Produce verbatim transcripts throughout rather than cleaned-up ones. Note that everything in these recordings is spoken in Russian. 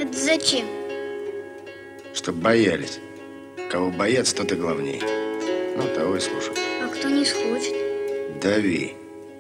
Это зачем? Чтоб боялись. Кого боятся, тот и главней. Ну, того и слушай. А кто не схочет? Дави.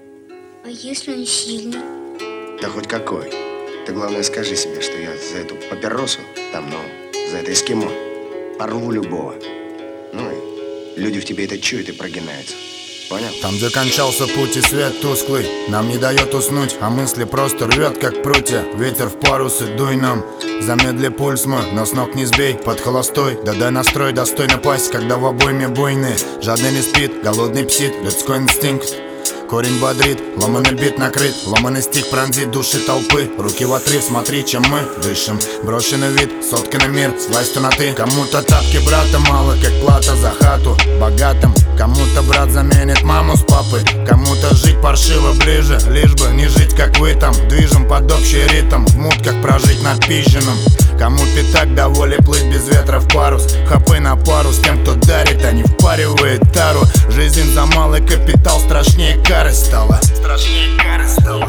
А если он сильный? Да хоть какой. Ты, главное, скажи себе, что я за эту папиросу, там, ну, за это эскимо, порву любого. Ну и люди в тебе это чуют и прогинаются. Понял? Там, где кончался путь и свет тусклый, нам не дает уснуть, а мысли просто рвет, как прутья. Ветер в парусы, дуй нам, замедли пульс мой, но с ног не сбей, под холостой. Да дай настрой достойно пасть, когда в обойме буйные. Жадный не спит, голодный псит, людской инстинкт. Корень бодрит, ломаный бит накрыт, ломаный стих пронзит души толпы. Руки в отрыв, смотри, чем мы дышим. Брошенный вид, сотканный мир, слазь на ты. Кому-то тапки брата мало, как плата за хату богатым. Кому-то брат заменит маму с папой. Кому-то жить паршиво ближе, лишь бы не жить, как вы там. Движем под общий ритм, в мут, как прожить над пизженым. Кому пятак до воли плыть без ветра в парус. Хапы на пару с тем, кто дарит, а не впаривает тару. Жизнь за малый капитал, страшнее кары стала. Страшнее кары стала.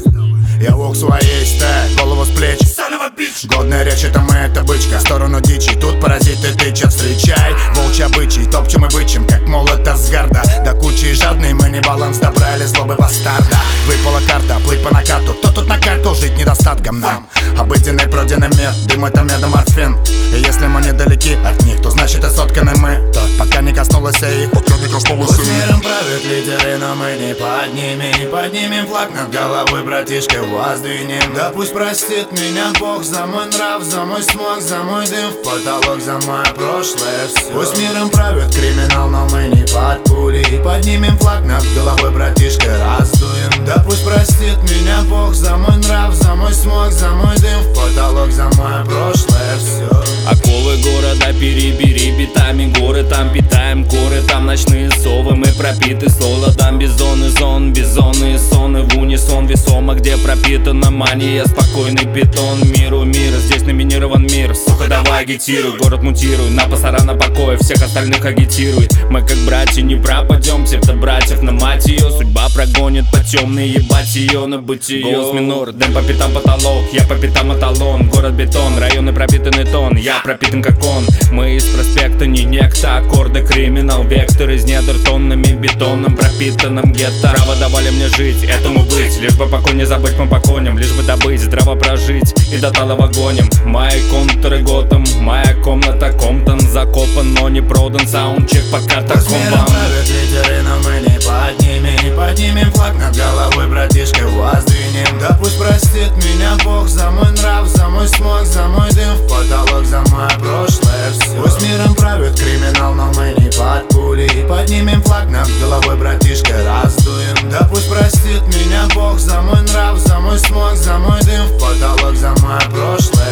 Я волк своей стаи, голову с плеч. Годная речь, это мы, это бычка. В сторону дичи, тут паразиты тычат. Встречай, волчьи обычаи, топчем и бычим, как молот Асгарда. До кучи жадный, мы не баланс добра или злобы бастарда. Выпала карта, плыть по накату. Кто тут на карту, жить недостатком нам. Обыденный пройденный мир, дым это медоморфин. И если мы недалеки от них, то значит и сотканы мы. Тот, пока не коснулась их, пока не коснулась их. Пусть миром правят лидеры, но мы не поднимем. Поднимем флаг над головой, братишка, воздвинем. Да пусть простит меня Бог за мой нрав, за мой смог, за мой дым в потолок, за мое прошлое все. Пусть миром правят криминал, но мы не под пулей. Поднимем флаг над головой, братишка, раздуем. Да пусть простит меня Бог за мой нрав, за мой смог, за мой дым в потолок, за мое прошлое все. Оковы города перебери битами, горы там питаем, коры там ночные совы. Мы пропиты солодом, бизоны зон, бизоны соны в унисон весомо, где пропитана мания, спокойный бетон. Миру мир, здесь номинирован мир. Сука, давай агитируй, город мутируй, на пасара на покое, всех остальных агитируй. Мы как братья не пропадем, братьев на мать ее. Судьба прогонит по темной, ебать ее на бытие. Голос минор, дым по пятам потолок, я по пятам эталон. Город бетон, районы пропитанный тон, я пропитан как он. Мы из проспекта не некто, аккорды криминал. Вектор из недр тоннами бетоном пропитанным гетто. Право давали мне жить, этому быть, лишь бы покой не забыть, мы поконим. Лишь бы добыть, здраво прожить и до талого гоним. Мои контуры готом, моя комната Комптон. Закопан, но не продан, саундчек по катакомбам. Правят лидеры, но мы не поднимем. Поднимем флаг над головой, братишка, воздвинем. Да пусть простит меня Бог за мой нрав, за мой смог, за мой дым в потолок, за мое прошлое все. Пусть миром правят криминал, но мы не под пулей. Поднимем флаг над головой, братишка, раздуем. Да пусть простит меня Бог за мой нрав, за мой смог, за мой дым в потолок, за мое прошлое.